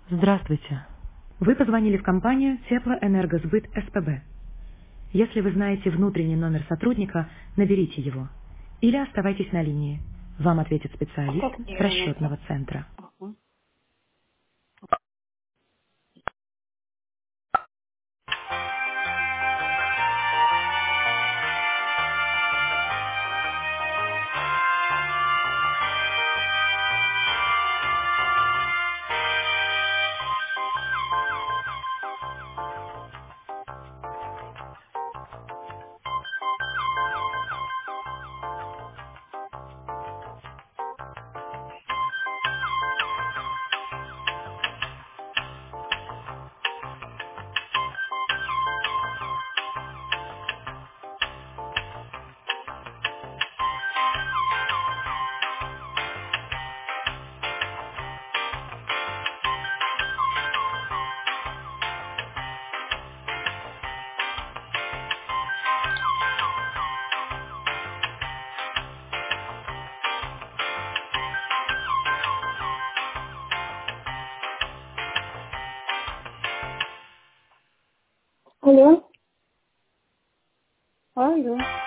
Здравствуйте. Вы позвонили в компанию Теплоэнергосбыт СПБ. Если вы знаете внутренний номер сотрудника, наберите его. Или оставайтесь на линии. Вам ответит А специалист как мне его найти? расчетного центра. Ага. Алло. Алло.